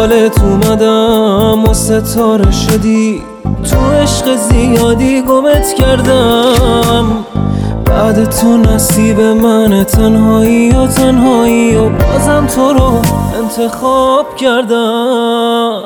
دنبالت اومدم و ستاره شدی، تو عشق زیادی گمت کردم. بعد تو نصیب من تنهایی و بازم تو رو انتخاب کردم.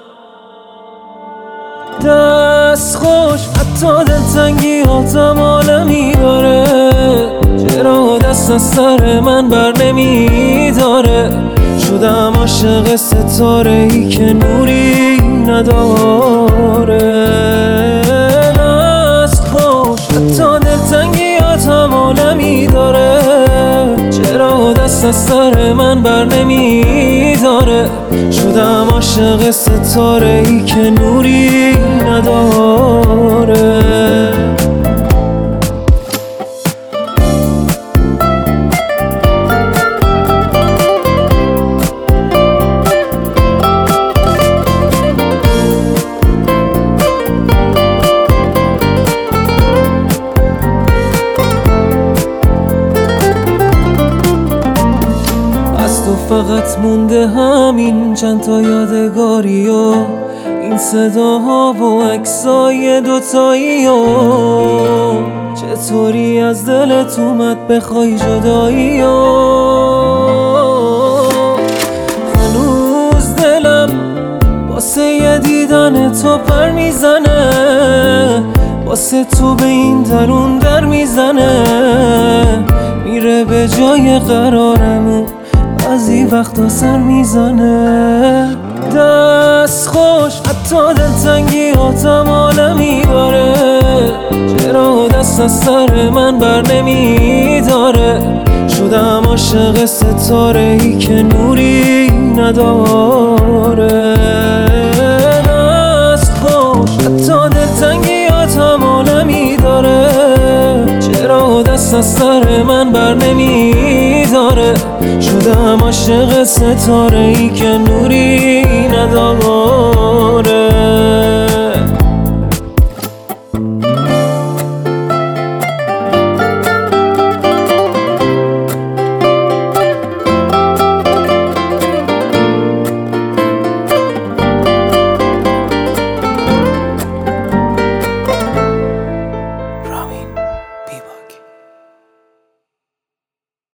دست خوش حتی دلتنگی هاتم عالمی داره، چرا دست از سر من بر نمی داره. شدم عاشق ستاره ای که نوری نداره. دست خوش حتی دلتنگی هاتم عالمی داره، چرا دست از سر من بر نمی داره. شدم عاشق ستاره ای که نوری نداره. فقط مونده همین چند تا یادگاری و این صداها و عکسای دوتایی و چطوری از دلت اومد بخوای جدایی و هنوز دلم واسه یه دیدن تو پر میزنه، واسه تو به این درون در میزنه. میره به جای قرارمون بعضی وقتا سر میزنه. دست خوش حتی دلتنگی هاتم عالمی داره، چرا دست از سر من بر نمی داره. شدم عاشق ستاره ای که نوری نداره. دست خوش حتی دلتنگی هاتم عالمی داره، چرا دست از سر من بر نمی داره. شدم عاشق ستاره ای که نوری نداره.